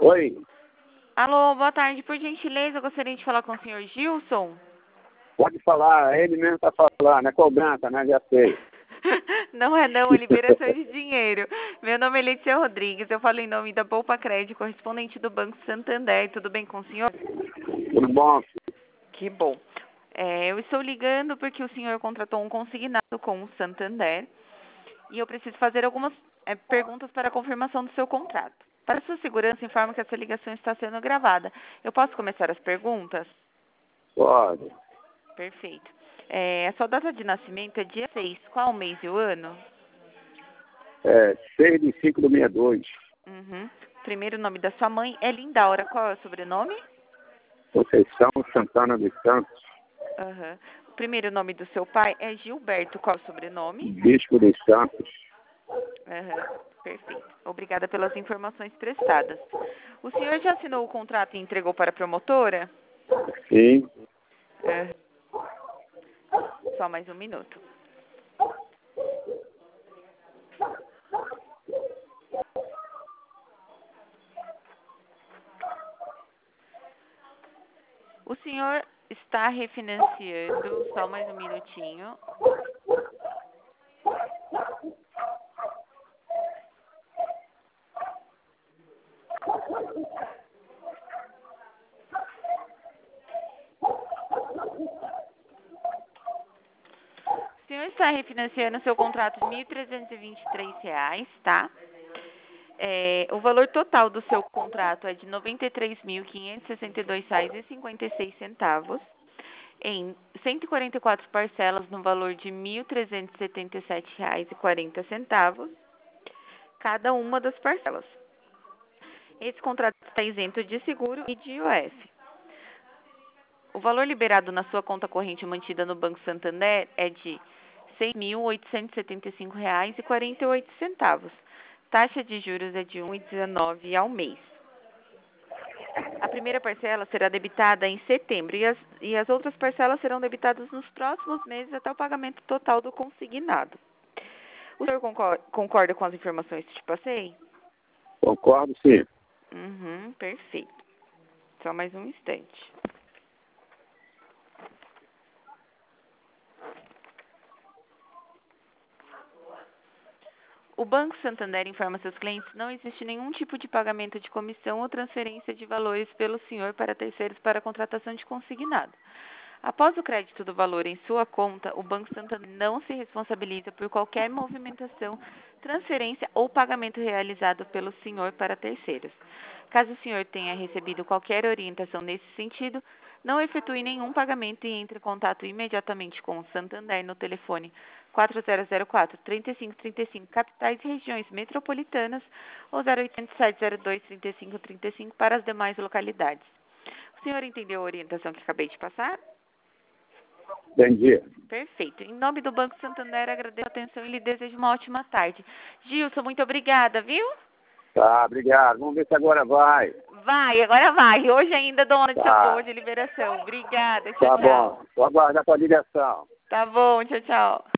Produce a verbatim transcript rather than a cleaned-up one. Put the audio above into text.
Oi, Alô, boa tarde. Por gentileza, eu gostaria de falar com o senhor Gilson. pode falar, ele mesmo está falando, é cobrança, né? Já sei. Não é não, é liberação de dinheiro. Meu nome é Letícia Rodrigues, eu falo em nome da Poupa Crédito, correspondente do Banco Santander. Tudo bem com o senhor? Tudo bom? Que bom. É, eu estou ligando porque o senhor contratou um consignado com o Santander e eu preciso fazer algumas é, perguntas para a confirmação do seu contrato. Para sua segurança, informo que essa ligação está sendo gravada. Eu posso começar as perguntas? Pode. Perfeito. É, a sua data de nascimento é dia seis. Qual o mês e o ano? É seis de cinco do sessenta e dois. Uhum. Primeiro nome da sua mãe é Lindaura. Qual é o sobrenome? Conceição Santana dos Santos, Uhum. O primeiro nome do seu pai é Gilberto. Qual é o sobrenome? Bispo dos Santos. Uhum. Perfeito. Obrigada pelas informações prestadas. O senhor já assinou o contrato e entregou para a promotora? Sim, Uhum. Só mais um minuto. O senhor está refinanciando, só mais um minutinho. O senhor está refinanciando seu contrato de mil trezentos e vinte e três reais, tá? É, o valor total do seu contrato é de noventa e três mil, quinhentos e sessenta e dois reais e cinquenta e seis centavos, em cento e quarenta e quatro parcelas no valor de mil trezentos e setenta e sete reais e quarenta centavos, cada uma das parcelas. Esse contrato está isento de seguro e de I O F. O valor liberado na sua conta corrente mantida no Banco Santander é de seis mil oitocentos e setenta e cinco reais e quarenta e oito centavos. Taxa de juros é de um vírgula dezenove ao mês. A primeira parcela será debitada em setembro e as, e as outras parcelas serão debitadas nos próximos meses até o pagamento total do consignado. O senhor concorda, concorda com as informações que te passei? concordo sim. Uhum, perfeito. Só mais um instante. O Banco Santander informa seus clientes que não existe nenhum tipo de pagamento de comissão ou transferência de valores pelo senhor para terceiros para a contratação de consignado. Após o crédito do valor em sua conta, o Banco Santander não se responsabiliza por qualquer movimentação, transferência ou pagamento realizado pelo senhor para terceiros. Caso o senhor tenha recebido qualquer orientação nesse sentido, não efetue nenhum pagamento e entre em contato imediatamente com o Santander no telefone quatro zero zero quatro, três cinco três cinco, capitais e regiões metropolitanas, ou zero oitocentos, sete zero dois, trinta e cinco trinta e cinco para as demais localidades. O senhor entendeu a orientação que acabei de passar? Entendi. Perfeito. Em nome do Banco Santander, agradeço a atenção e lhe desejo uma ótima tarde. Gilson, muito obrigada, viu? Tá, obrigado. Vamos ver se agora vai. Vai, agora vai. Hoje ainda dou uma notícia Tá, boa de liberação. Obrigada. Tchau, tá tchau. bom. Vou aguardar a tua ligação. Tá bom, tchau, tchau.